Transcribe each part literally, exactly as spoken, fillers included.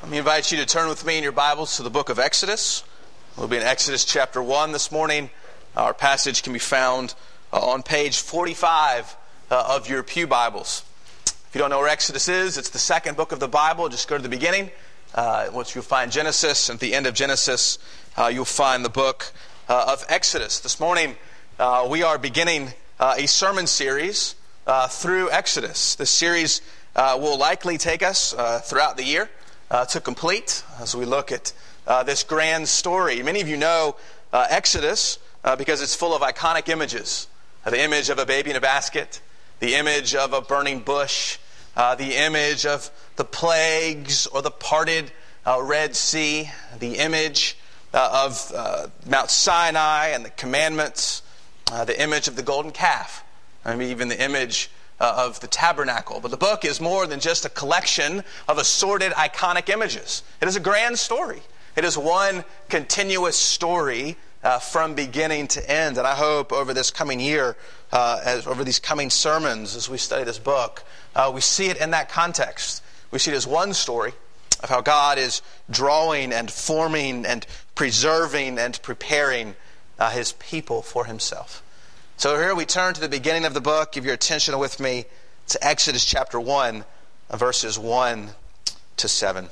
Let me invite you to turn with me in your Bibles to the book of Exodus. We'll be in Exodus chapter one this morning. Our passage can be found uh, on page forty-five uh, of your pew Bibles. If you don't know where Exodus is, it's the second book of the Bible. Just go to the beginning, uh, which you'll find Genesis. At the end of Genesis, uh, you'll find the book uh, of Exodus. This morning, uh, we are beginning uh, a sermon series uh, through Exodus. This series uh, will likely take us uh, throughout the year Uh, to complete as we look at uh, this grand story. Many of you know uh, Exodus uh, because it's full of iconic images. Uh, the image of a baby in a basket, the image of a burning bush, uh, the image of the plagues or the parted uh, Red Sea, the image uh, of uh, Mount Sinai and the commandments, uh, the image of the golden calf, I mean, even the image Uh, of the tabernacle. But the book is more than just a collection of assorted iconic images. It is a grand story. It is one continuous story uh, from beginning to end. And I hope over this coming year, uh, as over these coming sermons, as we study this book, uh, we see it in that context. We see it as one story of how God is drawing and forming and preserving and preparing uh, His people for Himself. So here we turn to the beginning of the book. Give your attention with me to Exodus chapter one, verses one to seven.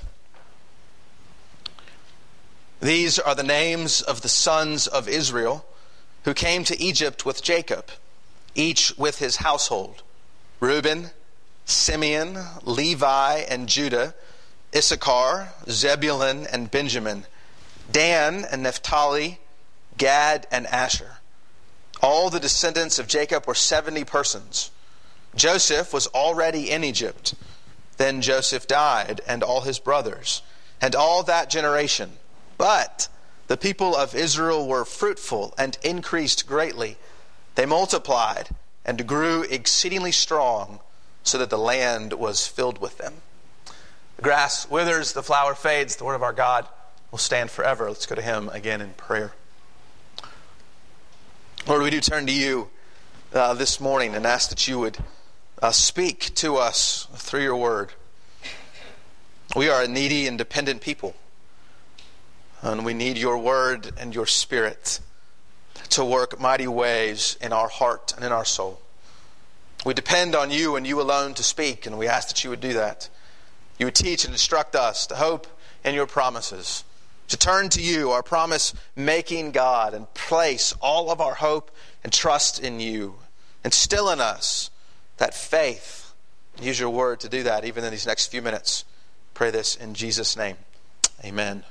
These are the names of the sons of Israel who came to Egypt with Jacob, each with his household: Reuben, Simeon, Levi, and Judah, Issachar, Zebulun, and Benjamin, Dan and Naphtali, Gad, and Asher. All the descendants of Jacob were seventy persons. Joseph was already in Egypt. Then Joseph died, and all his brothers, and all that generation. But the people of Israel were fruitful and increased greatly. They multiplied and grew exceedingly strong, so that the land was filled with them. The grass withers, the flower fades. The word of our God will stand forever. Let's go to Him again in prayer. Lord, we do turn to you uh, this morning and ask that you would uh, speak to us through your word. We are a needy and dependent people, and we need your word and your spirit to work mighty ways in our heart and in our soul. We depend on you and you alone to speak, and we ask that you would do that. You would teach and instruct us to hope in your promises, to turn to you, our promise-making God, and place all of our hope and trust in you. Instill in us that faith. Use your word to do that even in these next few minutes. Pray this in Jesus' name. Amen.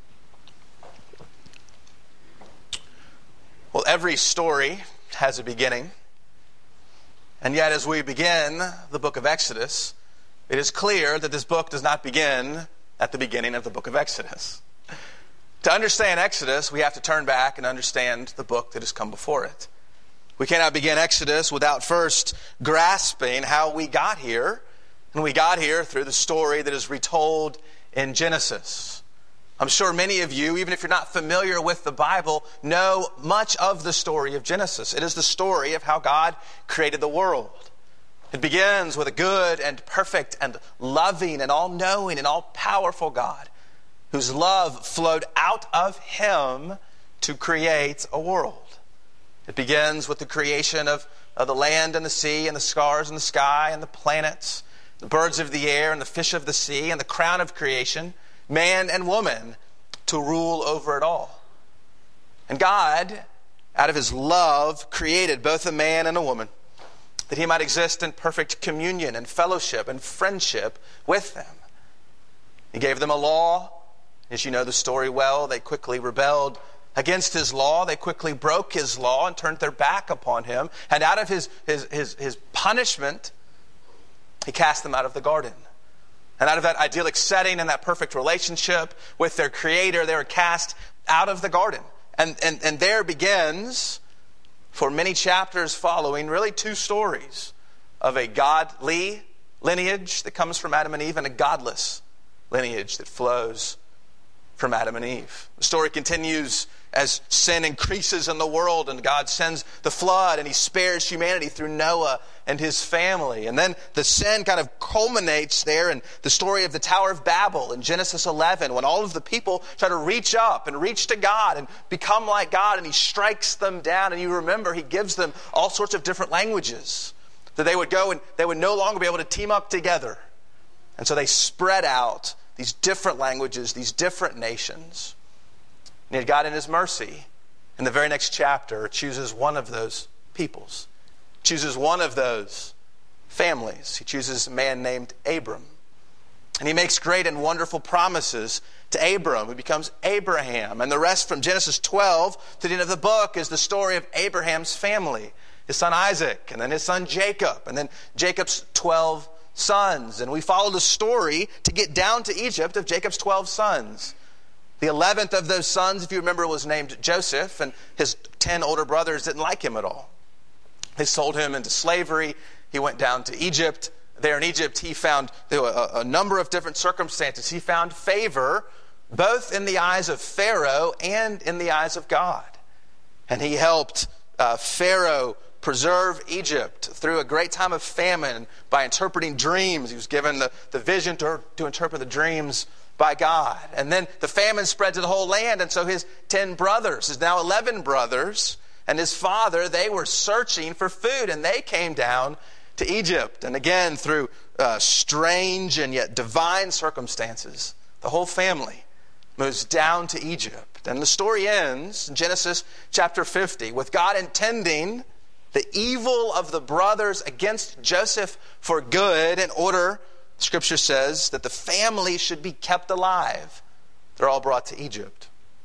Well, every story has a beginning. And yet as we begin the book of Exodus, it is clear that this book does not begin at the beginning of the book of Exodus. To understand Exodus, we have to turn back and understand the book that has come before it. We cannot begin Exodus without first grasping how we got here. And we got here through the story that is retold in Genesis. I'm sure many of you, even if you're not familiar with the Bible, know much of the story of Genesis. It is the story of how God created the world. It begins with a good and perfect and loving and all-knowing and all-powerful God, whose love flowed out of Him to create a world. It begins with the creation of, of the land and the sea and the stars in the sky and the planets, the birds of the air and the fish of the sea, and the crown of creation, man and woman, to rule over it all. And God, out of His love, created both a man and a woman, that He might exist in perfect communion and fellowship and friendship with them. He gave them a law. As you know the story well, they quickly rebelled against His law. They quickly broke His law and turned their back upon Him. And out of His, his, his, his punishment, He cast them out of the garden. And out of that idyllic setting and that perfect relationship with their Creator, they were cast out of the garden. And, and, and there begins, for many chapters following, really two stories of a godly lineage that comes from Adam and Eve and a godless lineage that flows from Adam and Eve. The story continues as sin increases in the world and God sends the flood and he spares humanity through Noah and his family. And then the sin kind of culminates there in the story of the Tower of Babel in Genesis eleven, when all of the people try to reach up and reach to God and become like God, and he strikes them down. And you remember he gives them all sorts of different languages that they would go and they would no longer be able to team up together. And so they spread out these different languages, these different nations. And yet God in his mercy, in the very next chapter, chooses one of those peoples, chooses one of those families. He chooses a man named Abram. And he makes great and wonderful promises to Abram, who becomes Abraham. And the rest from Genesis twelve to the end of the book is the story of Abraham's family, his son Isaac, and then his son Jacob, and then Jacob's twelve sons. And we follow the story to get down to Egypt of Jacob's twelve sons. The eleventh of those sons, if you remember, was named Joseph, and his ten older brothers didn't like him at all. They sold him into slavery. He went down to Egypt. There in Egypt, he found there were a, a number of different circumstances. He found favor both in the eyes of Pharaoh and in the eyes of God. And he helped uh, Pharaoh preserve Egypt through a great time of famine by interpreting dreams. He was given the, the vision to, to interpret the dreams by God. And then the famine spread to the whole land, and so his ten brothers, his now eleven brothers, and his father, they were searching for food, and they came down to Egypt. And again, through uh, strange and yet divine circumstances, the whole family moves down to Egypt. And the story ends in Genesis chapter fifty with God intending the evil of the brothers against Joseph for good, in order, Scripture says, that the family should be kept alive. They're all brought to Egypt.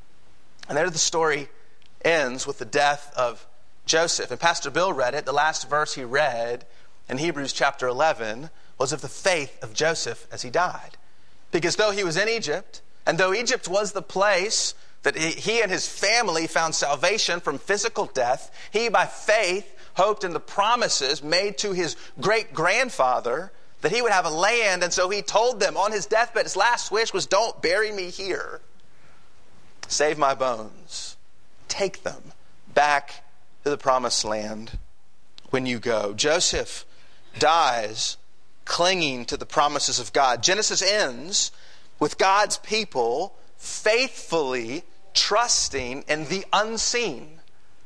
And there the story ends with the death of Joseph. And Pastor Bill read it. The last verse he read in Hebrews chapter eleven was of the faith of Joseph as he died. Because though he was in Egypt, and though Egypt was the place that he and his family found salvation from physical death, he by faith hoped in the promises made to his great-grandfather that he would have a land. And so he told them on his deathbed, his last wish was, don't bury me here. Save my bones. Take them back to the promised land when you go. Joseph dies clinging to the promises of God. Genesis ends with God's people faithfully trusting in the unseen,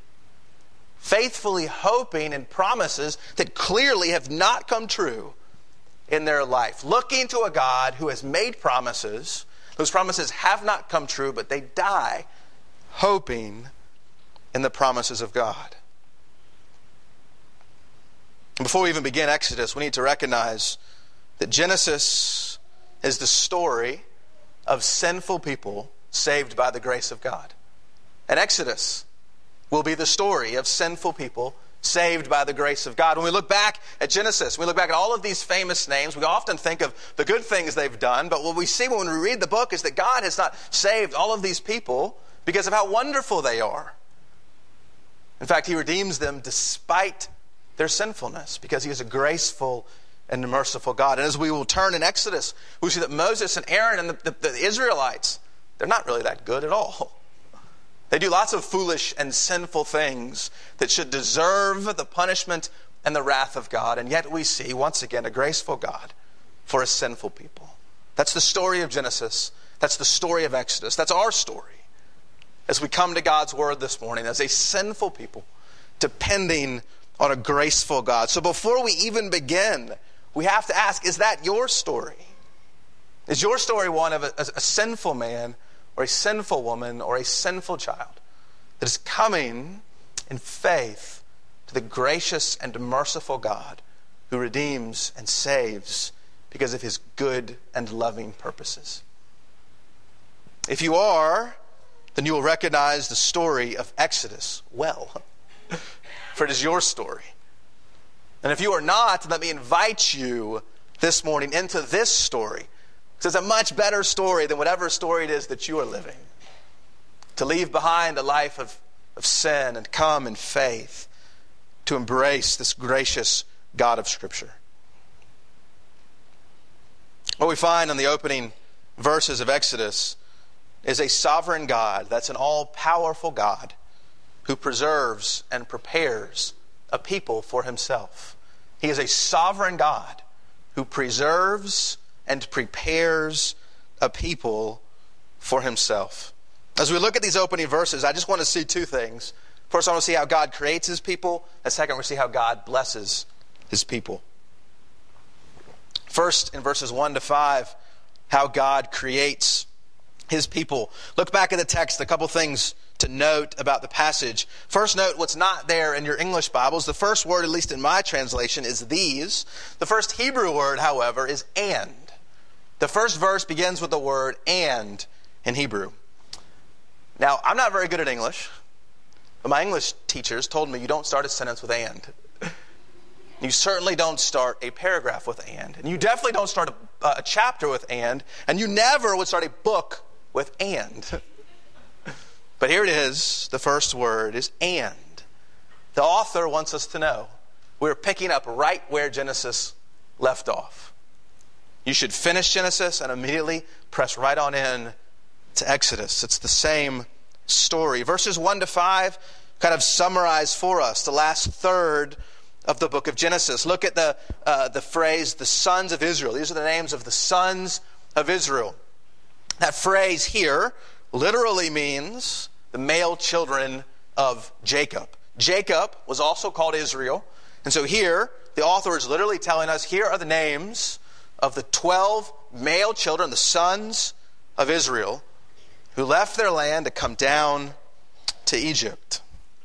faithfully hoping in promises that clearly have not come true in their life, looking to a God who has made promises. Those promises have not come true, but they die hoping in the promises of God. Before we even begin Exodus, we need to recognize that Genesis is the story of sinful people saved by the grace of God. And Exodus will be the story of sinful people saved by the grace of God. When we look back at Genesis, we look back at all of these famous names, we often think of the good things they've done, but what we see when we read the book is that God has not saved all of these people because of how wonderful they are. In fact, he redeems them despite their sinfulness, because he is a graceful and merciful God. And as we will turn in Exodus, we see that Moses and Aaron and the, the, the Israelites, they're not really that good at all. They do lots of foolish and sinful things that should deserve the punishment and the wrath of God. And yet we see, once again, a graceful God for a sinful people. That's the story of Genesis. That's the story of Exodus. That's our story as we come to God's word this morning as a sinful people depending on a graceful God. So before we even begin, we have to ask, is that your story? Is your story one of a, a sinful man or a sinful woman or a sinful child that is coming in faith to the gracious and merciful God who redeems and saves because of his good and loving purposes? If you are, then you will recognize the story of Exodus well, for it is your story. And if you are not, let me invite you this morning into this story. It's a much better story than whatever story it is that you are living. To leave behind a life of, of sin and come in faith to embrace this gracious God of Scripture. What we find in the opening verses of Exodus is a sovereign God. That's an all-powerful God who preserves and prepares a people for himself. He is a sovereign God who preserves and prepares a people for himself. As we look at these opening verses, I just want to see two things. First, I want to see how God creates his people. And second, we're going to see how God blesses his people. First, in verses one to five, how God creates his people. Look back at the text, a couple things to note about the passage. First, note what's not there in your English Bibles. The first word, at least in my translation, is these. The first Hebrew word, however, is and. The first verse begins with the word and in Hebrew. Now, I'm not very good at English, but my English teachers told me you don't start a sentence with and. You certainly don't start a paragraph with and. And you definitely don't start a, a chapter with and. And you never would start a book with and. But here it is. The first word is and. The author wants us to know we're picking up right where Genesis left off. You should finish Genesis and immediately press right on in to Exodus. It's the same story. Verses one to five kind of summarize for us the last third of the book of Genesis. Look at the uh, the phrase, the sons of Israel. These are the names of the sons of Israel. That phrase here literally means the male children of Jacob. Jacob was also called Israel. And so here, the author is literally telling us, here are the names of the twelve male children, the sons of Israel, who left their land to come down to Egypt.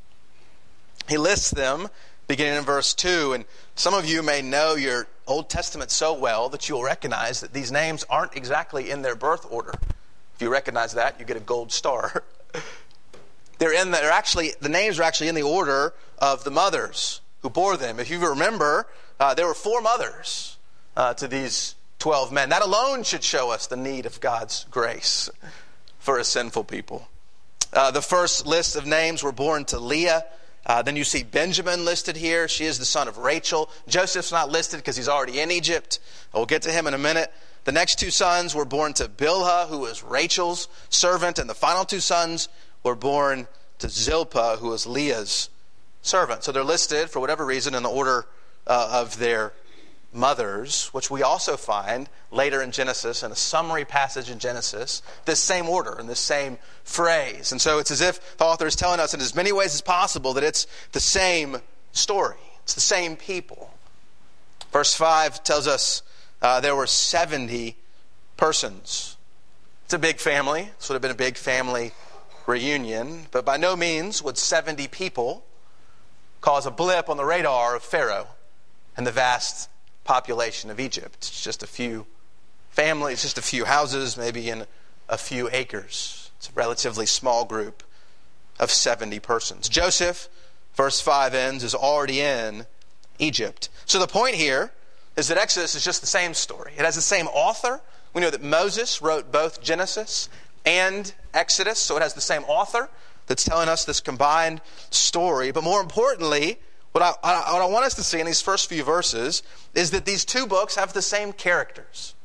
He lists them beginning in verse two. And some of you may know your Old Testament so well that you will recognize that these names aren't exactly in their birth order. If you recognize that, you get a gold star. They're in the, they're actually, the names are actually in the order of the mothers who bore them. If you remember, uh, there were four mothers uh, to these twelve men. That alone should show us the need of God's grace for a sinful people. Uh, the first list of names were born to Leah. Uh, then you see Benjamin listed here. She is the son of Rachel. Joseph's not listed because he's already in Egypt. We'll get to him in a minute. The next two sons were born to Bilhah, who was Rachel's servant. And the final two sons were born to Zilpah, who was Leah's servant. So they're listed, for whatever reason, in the order uh, of their mothers, which we also find later in Genesis, in a summary passage in Genesis, this same order and this same phrase. And so it's as if the author is telling us in as many ways as possible that it's the same story. It's the same people. Verse five tells us uh, there were seventy persons. It's a big family. This would have been a big family reunion. But by no means would seventy people cause a blip on the radar of Pharaoh and the vast population of Egypt. It's just a few families, just a few houses, maybe in a few acres. It's a relatively small group of seventy persons. Joseph, verse five ends, is already in Egypt. So the point here is that Exodus is just the same story. It has the same author. We know that Moses wrote both Genesis and Exodus, so it has the same author that's telling us this combined story. But more importantly, What I, what I want us to see in these first few verses is that these two books have the same characters.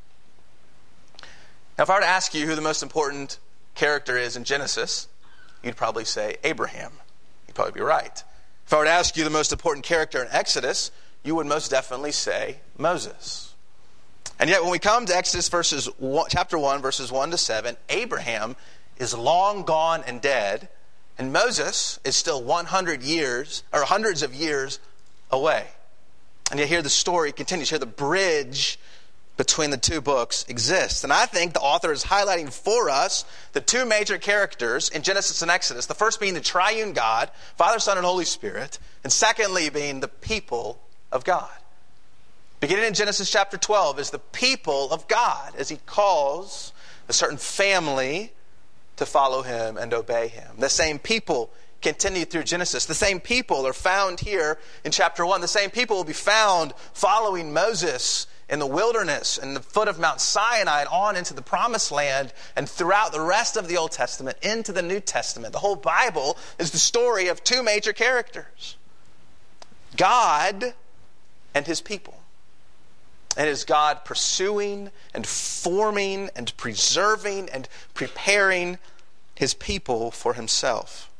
Now, if I were to ask you who the most important character is in Genesis, you'd probably say Abraham. You'd probably be right. If I were to ask you the most important character in Exodus, you would most definitely say Moses. And yet when we come to Exodus verses one, chapter one, verses one to seven, Abraham is long gone and dead, and Moses is still one hundred years, or hundreds of years away. And yet here the story continues. Here the bridge between the two books exists. And I think the author is highlighting for us the two major characters in Genesis and Exodus. The first being the triune God, Father, Son, and Holy Spirit. And secondly being the people of God. Beginning in Genesis chapter twelve is the people of God as he calls a certain family to follow him and obey him. The same people continue through Genesis. The same people are found here in chapter one. The same people will be found following Moses in the wilderness and the foot of Mount Sinai and on into the promised land and throughout the rest of the Old Testament into the New Testament. The whole Bible is the story of two major characters. God and his people. And it is God pursuing and forming and preserving and preparing his people for himself.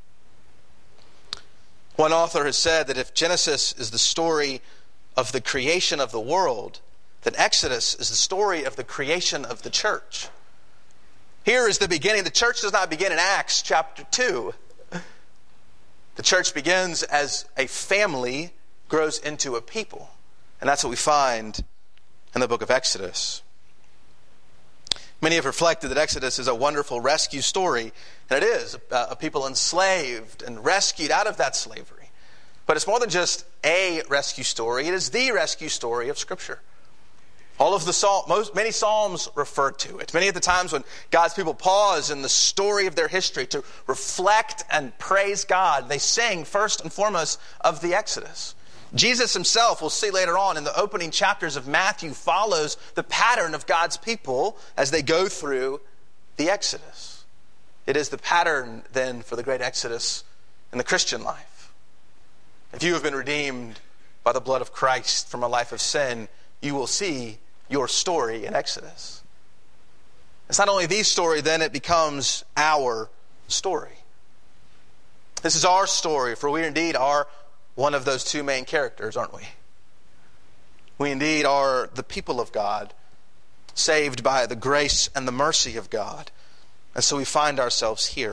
One author has said that if Genesis is the story of the creation of the world, then Exodus is the story of the creation of the church. Here is the beginning. The church does not begin in Acts chapter two. The church begins as a family grows into a people. And that's what we find in the book of Exodus. Many have reflected that Exodus is a wonderful rescue story, and it is, a people enslaved and rescued out of that slavery. But it's more than just a rescue story. It is the rescue story of Scripture. All of the psalm, most many psalms refer to it. Many of the times when God's people pause in the story of their history to reflect and praise God, they sing first and foremost of the Exodus. Jesus himself, we'll see later on in the opening chapters of Matthew, follows the pattern of God's people as they go through the Exodus. It is the pattern then for the great Exodus in the Christian life. If you have been redeemed by the blood of Christ from a life of sin, you will see your story in Exodus. It's not only the story, then it becomes our story. This is our story, for we indeed are one of those two main characters, aren't we? We indeed are the people of God, saved by the grace and the mercy of God. And so we find ourselves here.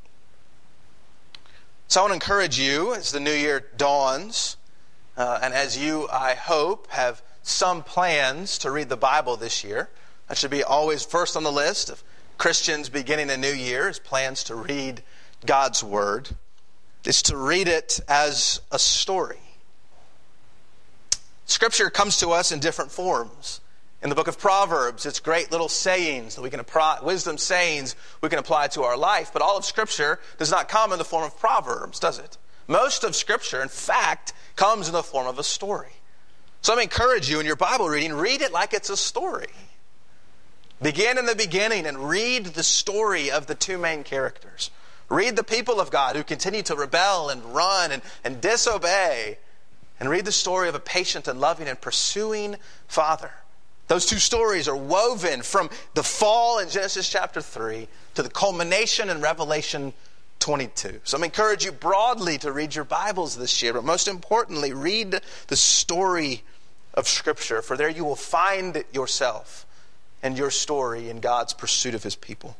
So I want to encourage you as the new year dawns, uh, and as you, I hope, have some plans to read the Bible this year. That should be always first on the list of Christians beginning a new year, is plans to read God's Word. Is to read it as a story. Scripture comes to us in different forms. In the book of Proverbs, it's great little sayings that we can apply, wisdom sayings we can apply to our life. But all of Scripture does not come in the form of Proverbs, does it? Most of Scripture, in fact, comes in the form of a story. So I encourage you in your Bible reading, read it like it's a story. Begin in the beginning and read the story of the two main characters. Read the people of God who continue to rebel and run and, and disobey. And read the story of a patient and loving and pursuing Father. Those two stories are woven from the fall in Genesis chapter three to the culmination in Revelation twenty-two. So I encourage you broadly to read your Bibles this year, but most importantly, read the story of Scripture, for there you will find yourself and your story in God's pursuit of his people.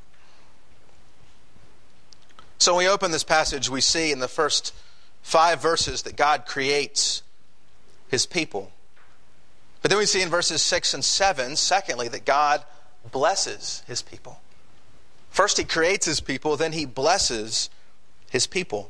So when we open this passage, we see in the first five verses that God creates his people. But then we see in verses six and seven, secondly, that God blesses his people. First he creates his people, then he blesses his people.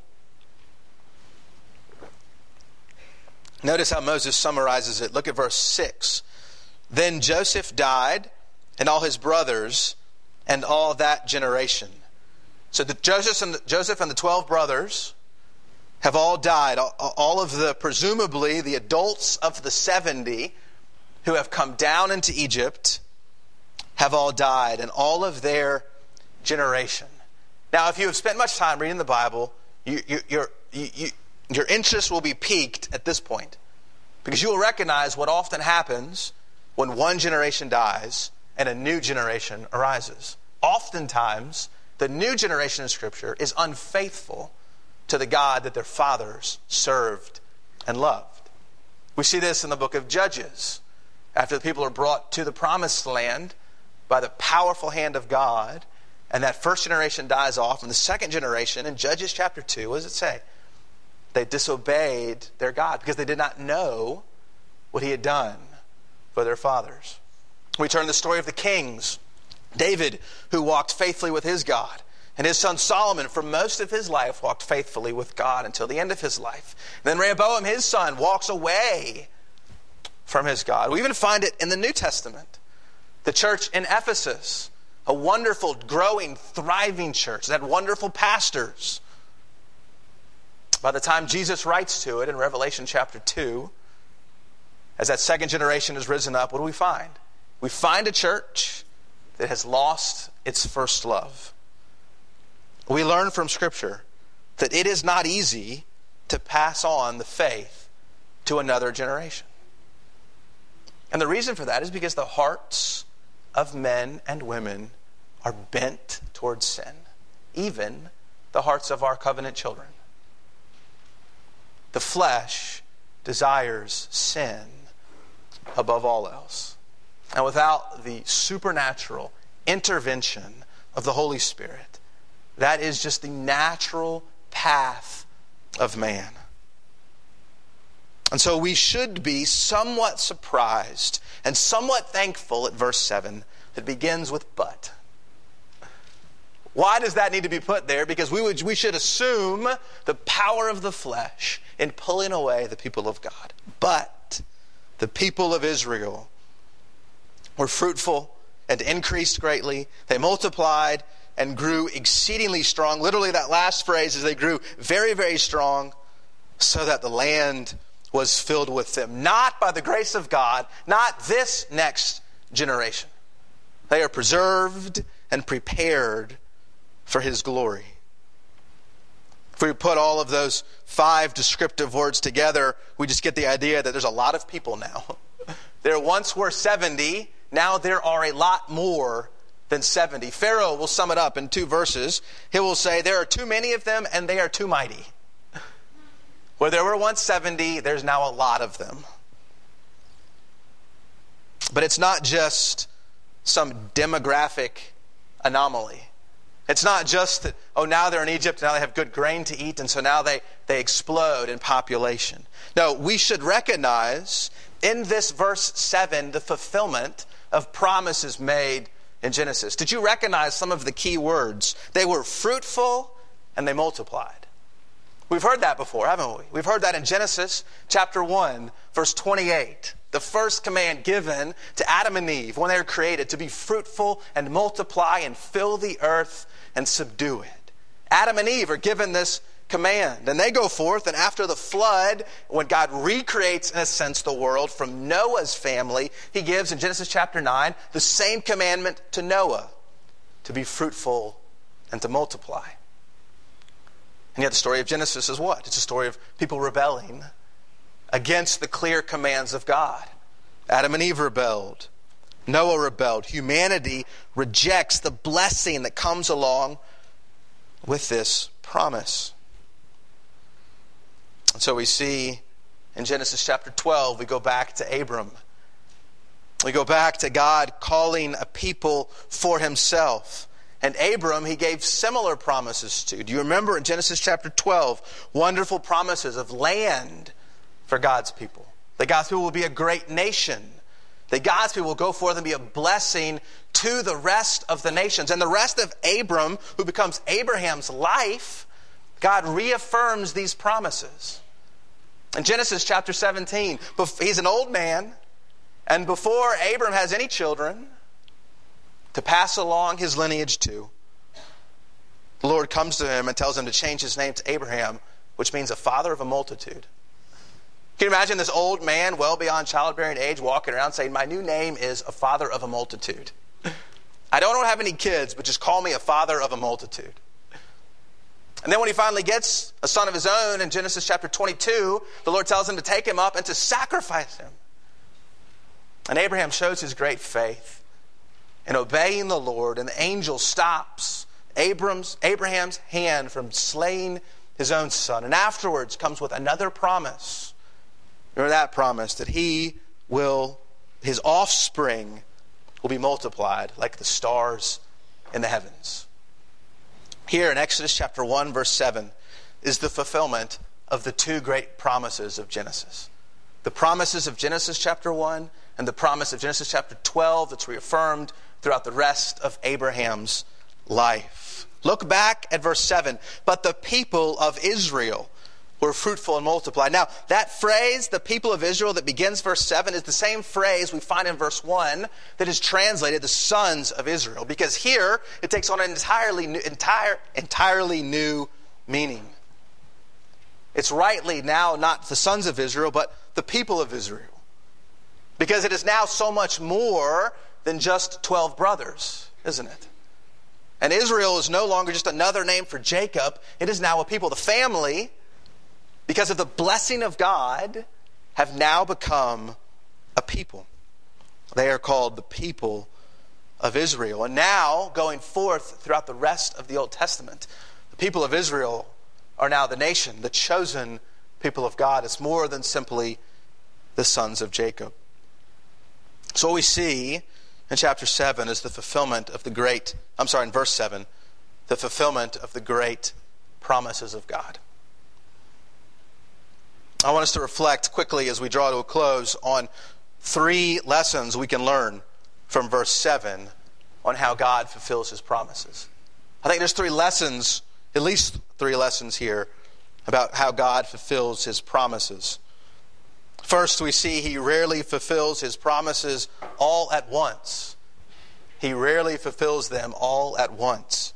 Notice how Moses summarizes it. Look at verse six. Then Joseph died, and all his brothers, and all that generation. So the Joseph and the, Joseph and the twelve brothers have all died. All, all of the, presumably, the adults of the seventy who have come down into Egypt have all died, and all of their generation. Now, if you have spent much time reading the Bible, you, you, your, you, you, your interest will be piqued at this point, because you will recognize what often happens when one generation dies and a new generation arises. Oftentimes, the new generation in Scripture is unfaithful to the God that their fathers served and loved. We see this in the book of Judges. After the people are brought to the promised land by the powerful hand of God, and that first generation dies off, and the second generation, in Judges chapter two, what does it say? They disobeyed their God because they did not know what he had done for their fathers. We turn to the story of the kings. David, who walked faithfully with his God, and his son Solomon, for most of his life, walked faithfully with God until the end of his life. And then Rehoboam, his son, walks away from his God. We even find it in the New Testament. The church in Ephesus, a wonderful, growing, thriving church that had wonderful pastors. By the time Jesus writes to it in Revelation chapter two, as that second generation has risen up, what do we find? We find a church that has lost its first love. We learn from Scripture that it is not easy to pass on the faith to another generation. And the reason for that is because the hearts of men and women are bent towards sin, even the hearts of our covenant children. The flesh desires sin above all else. And without the supernatural intervention of the Holy Spirit, that is just the natural path of man. And so we should be somewhat surprised and somewhat thankful at verse seven that begins with but. Why does that need to be put there? Because we would we should assume the power of the flesh in pulling away the people of God. But the people of Israel were fruitful and increased greatly. They multiplied and grew exceedingly strong. Literally, that last phrase is they grew very, very strong, so that the land was filled with them. Not by the grace of God, not this next generation. They are preserved and prepared for His glory. If we put all of those five descriptive words together, we just get the idea that there's a lot of people now. There once were seventy, now there are a lot more than seventy. Pharaoh will sum it up in two verses. He will say, there are too many of them and they are too mighty. Where there were once seventy, there's now a lot of them. But it's not just some demographic anomaly. It's not just that, oh, now they're in Egypt, now they have good grain to eat, and so now they, they explode in population. No, we should recognize in this verse seven the fulfillment of promises made in Genesis. Did you recognize some of the key words? They were fruitful and they multiplied. We've heard that before, haven't we? We've heard that in Genesis chapter one, verse twenty-eight. The first command given to Adam and Eve when they were created, to be fruitful and multiply and fill the earth and subdue it. Adam and Eve are given this command, and they go forth, and after the flood, when God recreates, in a sense, the world from Noah's family, He gives in Genesis chapter nine the same commandment to Noah, to be fruitful and to multiply. And yet the story of Genesis is what? It's a story of people rebelling against the clear commands of God. Adam and Eve rebelled. Noah rebelled. Humanity rejects the blessing that comes along with this promise. And so we see in Genesis chapter twelve, we go back to Abram. We go back to God calling a people for Himself. And Abram, He gave similar promises to. Do you remember in Genesis chapter twelve, wonderful promises of land for God's people? That God's people will be a great nation. That God's people will go forth and be a blessing to the rest of the nations. And the rest of Abram, who becomes Abraham's life, God reaffirms these promises. In Genesis chapter seventeen, he's an old man, and before Abram has any children to pass along his lineage to, the Lord comes to him and tells him to change his name to Abraham, which means a father of a multitude. Can you imagine this old man, well beyond childbearing age, walking around saying, my new name is a father of a multitude. I don't have any kids, but just call me a father of a multitude. And then when he finally gets a son of his own in Genesis chapter twenty-two, the Lord tells him to take him up and to sacrifice him. And Abraham shows his great faith in obeying the Lord, and the angel stops Abram's, Abraham's hand from slaying his own son. And afterwards comes with another promise. Remember that promise, that he will, his offspring will be multiplied like the stars in the heavens. Here in Exodus chapter one, verse seven, is the fulfillment of the two great promises of Genesis. The promises of Genesis chapter one and the promise of Genesis chapter twelve that's reaffirmed throughout the rest of Abraham's life. Look back at verse seven. But the people of Israel were fruitful and multiplied. Now, that phrase, the people of Israel, that begins verse seven, is the same phrase we find in verse one that is translated the sons of Israel. Because here, it takes on an entirely new, entire, entirely new meaning. It's rightly now not the sons of Israel, but the people of Israel. Because it is now so much more than just twelve brothers, isn't it? And Israel is no longer just another name for Jacob. It is now a people. The family, because of the blessing of God, have now become a people. They are called the people of Israel. And now, going forth throughout the rest of the Old Testament, the people of Israel are now the nation, the chosen people of God. It's more than simply the sons of Jacob. So what we see in chapter seven is the fulfillment of the great, I'm sorry, in verse seven, the fulfillment of the great promises of God. I want us to reflect quickly as we draw to a close on three lessons we can learn from verse seven on how God fulfills his promises. I think there's three lessons, at least three lessons here, about how God fulfills his promises. First, we see he rarely fulfills his promises all at once. He rarely fulfills them all at once.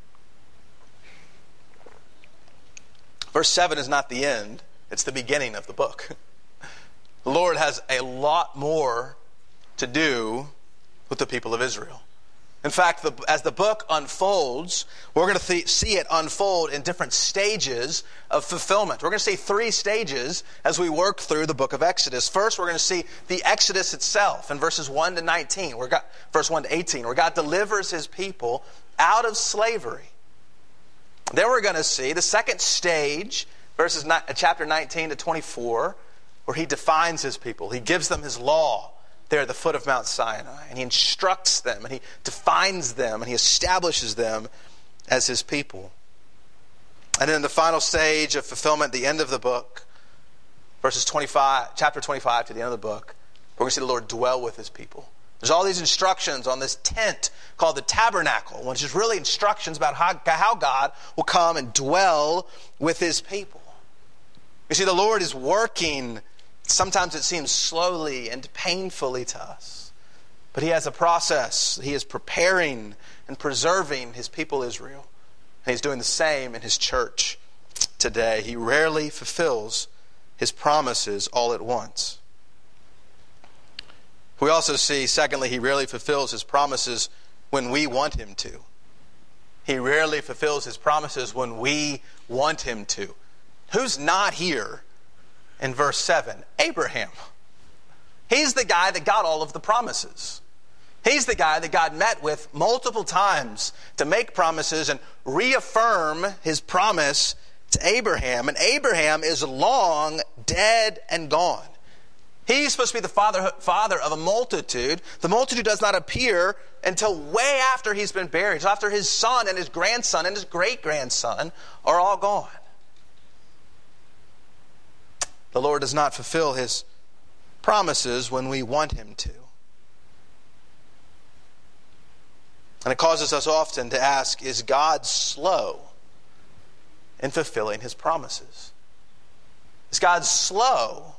Verse seven is not the end. It's the beginning of the book. The Lord has a lot more to do with the people of Israel. In fact, the, as the book unfolds, we're going to th- see it unfold in different stages of fulfillment. We're going to see three stages as we work through the book of Exodus. First, we're going to see the Exodus itself in verses one to nineteen, where God, verse one to eighteen, where God delivers his people out of slavery. Then we're going to see the second stage, verses ni- chapter nineteen to twenty-four, where he defines his people. He gives them his law there at the foot of Mount Sinai. And he instructs them, and he defines them, and he establishes them as his people. And then the final stage of fulfillment, the end of the book, verses twenty-five, chapter twenty-five to the end of the book, we're going to see the Lord dwell with his people. There's all these instructions on this tent called the tabernacle, which is really instructions about how, how God will come and dwell with his people. You see, the Lord is working. Sometimes it seems slowly and painfully to us. But he has a process. He is preparing and preserving his people Israel. And he's doing the same in his church today. He rarely fulfills his promises all at once. We also see, secondly, he rarely fulfills his promises when we want him to. He rarely fulfills his promises when we want him to. Who's not here in verse seven? Abraham. He's the guy that got all of the promises. He's the guy that God met with multiple times to make promises and reaffirm his promise to Abraham. And Abraham is long dead and gone. He's supposed to be the father, father of a multitude. The multitude does not appear until way after he's been buried, so after his son and his grandson and his great-grandson are all gone. The Lord does not fulfill his promises when we want him to. And it causes us often to ask, is God slow in fulfilling his promises? Is God slow?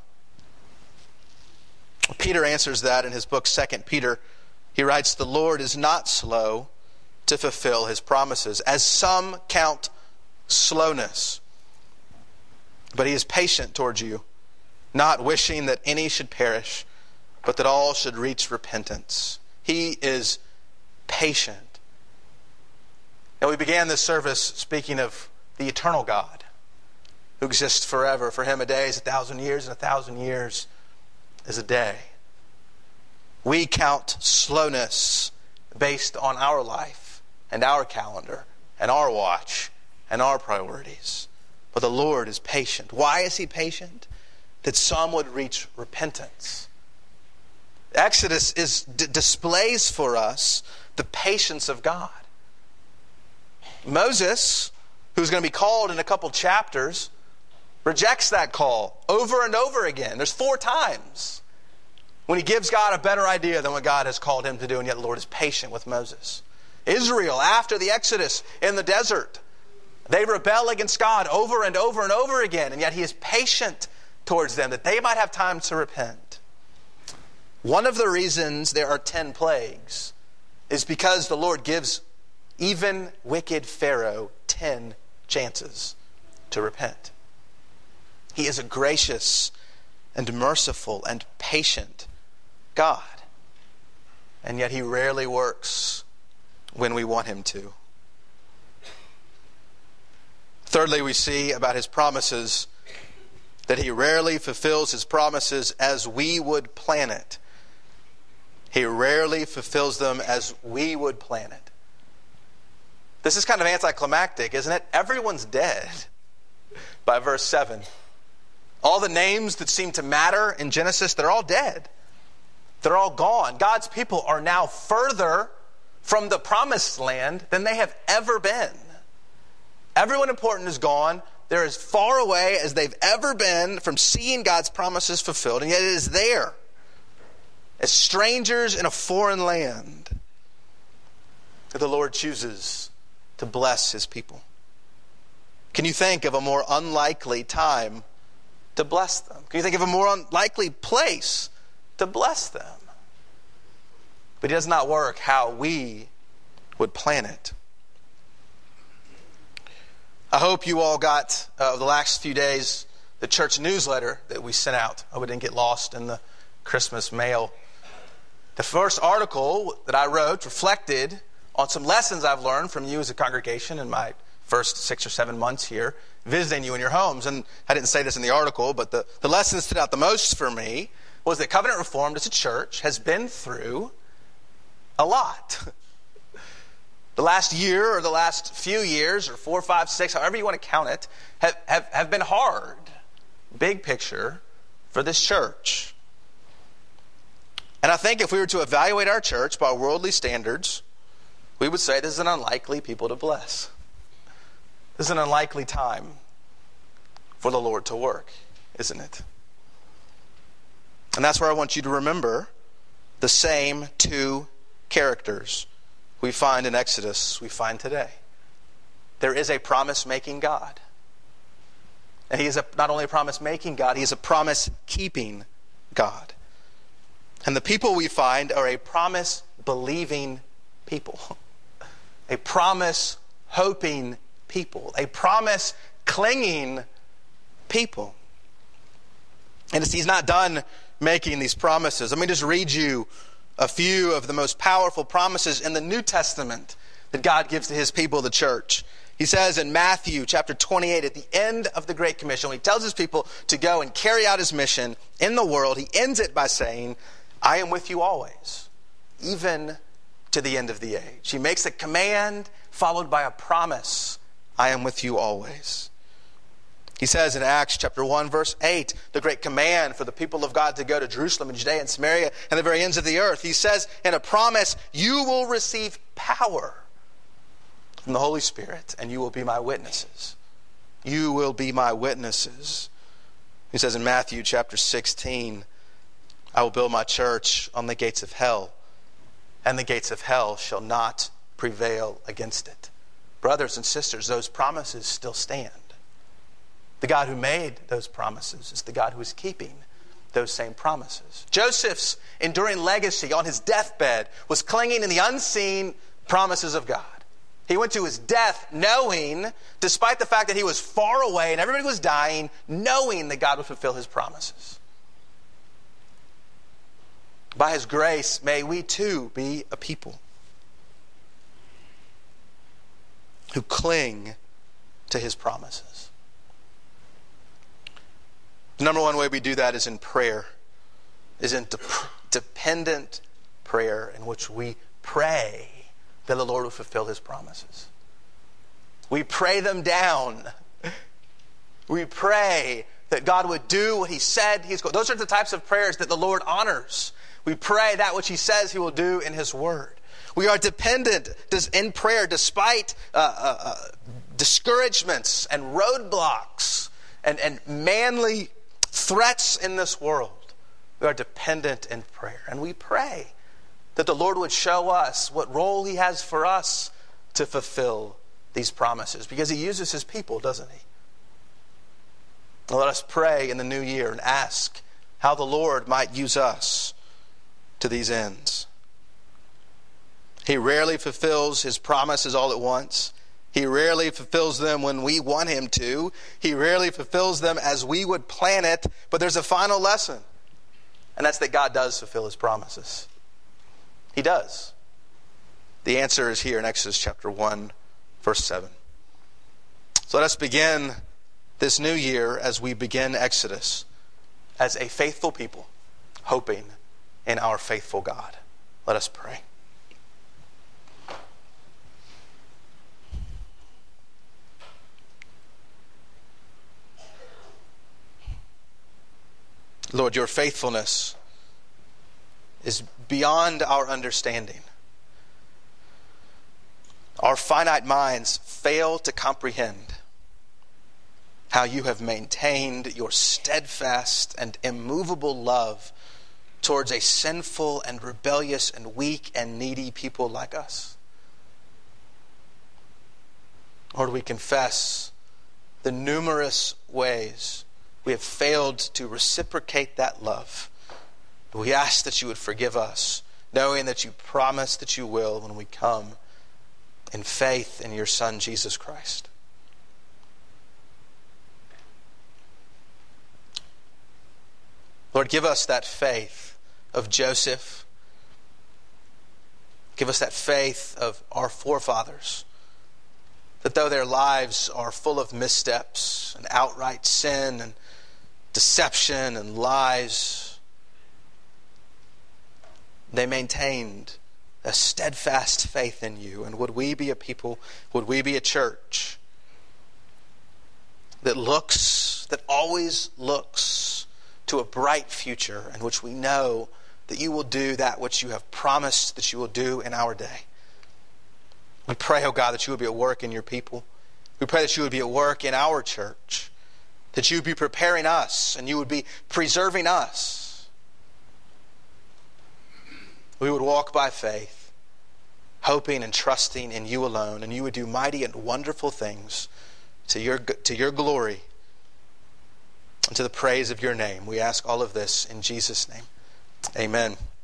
Peter answers that in his book, Second Peter. He writes, the Lord is not slow to fulfill his promises, as some count slowness. But he is patient towards you, not wishing that any should perish, but that all should reach repentance. He is patient. Now, we began this service speaking of the eternal God who exists forever. For him, a day is a thousand years, and a thousand years is a day. We count slowness based on our life and our calendar and our watch and our priorities. But the Lord is patient. Why is he patient? That some would reach repentance. Exodus is, d- displays for us the patience of God. Moses, who's going to be called in a couple chapters, rejects that call over and over again. There's four times when he gives God a better idea than what God has called him to do, and yet the Lord is patient with Moses. Israel, after the Exodus in the desert, they rebel against God over and over and over again, and yet he is patient towards them that they might have time to repent. One of the reasons there are ten plagues is because the Lord gives even wicked Pharaoh ten chances to repent. He is a gracious and merciful and patient God. And yet he rarely works when we want him to. Thirdly, we see about his promises that he rarely fulfills his promises as we would plan it. He rarely fulfills them as we would plan it. This is kind of anticlimactic, isn't it? Everyone's dead by verse seven. All the names that seem to matter in Genesis, they're all dead. They're all gone. God's people are now further from the promised land than they have ever been. Everyone important is gone. They're as far away as they've ever been from seeing God's promises fulfilled, and yet it is there, as strangers in a foreign land, that the Lord chooses to bless his people. Can you think of a more unlikely time to bless them? Can you think of a more unlikely place to bless them? But it does not work how we would plan it. I hope you all got, uh, the last few days, the church newsletter that we sent out. I hope it didn't get lost in the Christmas mail. The first article that I wrote reflected on some lessons I've learned from you as a congregation in my first six or seven months here, visiting you in your homes. And I didn't say this in the article, but the, the lesson that stood out the most for me was that Covenant Reformed as a church has been through a lot. The last year or the last few years or four, five, six, however you want to count it, have, have, have been hard. Big picture for this church. And I think if we were to evaluate our church by worldly standards, we would say this is an unlikely people to bless. This is an unlikely time for the Lord to work, isn't it? And that's where I want you to remember the same two characters we find in Exodus, we find today. There is a promise-making God. And he is a, not only a promise-making God, he is a promise-keeping God. And the people we find are a promise-believing people. A promise-hoping people. A promise-clinging people. And he's not done making these promises. Let me just read you a few of the most powerful promises in the New Testament that God gives to his people, the church. He says in Matthew chapter twenty-eight, at the end of the Great Commission, when he tells his people to go and carry out his mission in the world, he ends it by saying, I am with you always, even to the end of the age. He makes a command followed by a promise. I am with you always. He says in Acts chapter one, verse eight, the great command for the people of God to go to Jerusalem and Judea and Samaria and the very ends of the earth. He says in a promise, you will receive power from the Holy Spirit and you will be my witnesses. You will be my witnesses. He says in Matthew chapter sixteen, I will build my church on the gates of hell, and the gates of hell shall not prevail against it. Brothers and sisters, those promises still stand. The God who made those promises is the God who is keeping those same promises. Joseph's enduring legacy on his deathbed was clinging in the unseen promises of God. He went to his death knowing, despite the fact that he was far away and everybody was dying, knowing that God would fulfill his promises. By his grace, may we too be a people who cling to his promises. The number one way we do that is in prayer, is in de- dependent prayer in which we pray that the Lord will fulfill his promises. We pray them down. We pray that God would do what he said he's going to. Those are the types of prayers that the Lord honors. We pray that which he says he will do in his word. We are dependent in prayer despite uh, uh, uh, discouragements and roadblocks and, and manly threats in this world. We are dependent in prayer. And we pray that the Lord would show us what role he has for us to fulfill these promises. Because he uses his people, doesn't he? Now let us pray in the new year and ask how the Lord might use us to these ends. He rarely fulfills his promises all at once. He rarely fulfills them when we want him to. He rarely fulfills them as we would plan it. But there's a final lesson. And that's that God does fulfill his promises. He does. The answer is here in Exodus chapter one, verse seven. So let us begin this new year as we begin Exodus as a faithful people, hoping in our faithful God. Let us pray. Lord, your faithfulness is beyond our understanding. Our finite minds fail to comprehend how you have maintained your steadfast and immovable love towards a sinful and rebellious and weak and needy people like us. Lord, we confess the numerous ways we have failed to reciprocate that love. But we ask that you would forgive us, knowing that you promise that you will when we come in faith in your Son, Jesus Christ. Lord, give us that faith of Joseph. Give us that faith of our forefathers, that though their lives are full of missteps and outright sin and deception and lies, they maintained a steadfast faith in you. And would we be a people, would we be a church that looks, that always looks to a bright future in which we know that you will do that which you have promised that you will do in our day. We pray, oh God, that you would be at work in your people. We pray that you would be at work in our church, that you would be preparing us and you would be preserving us. We would walk by faith, hoping and trusting in you alone, and you would do mighty and wonderful things to your, to your glory and to the praise of your name. We ask all of this in Jesus' name. Amen.